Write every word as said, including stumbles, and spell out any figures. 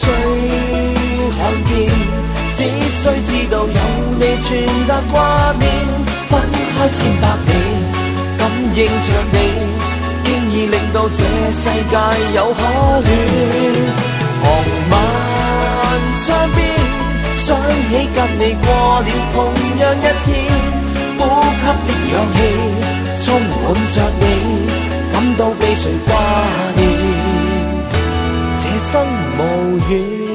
需看見，只需知道有你傳達掛念，分開千百里，感應着你，經已令到這世界有可戀。傍晚窗邊，想起跟你過了同樣一天，呼吸的氧氣充滿着你，感到被誰掛念，這生無緣。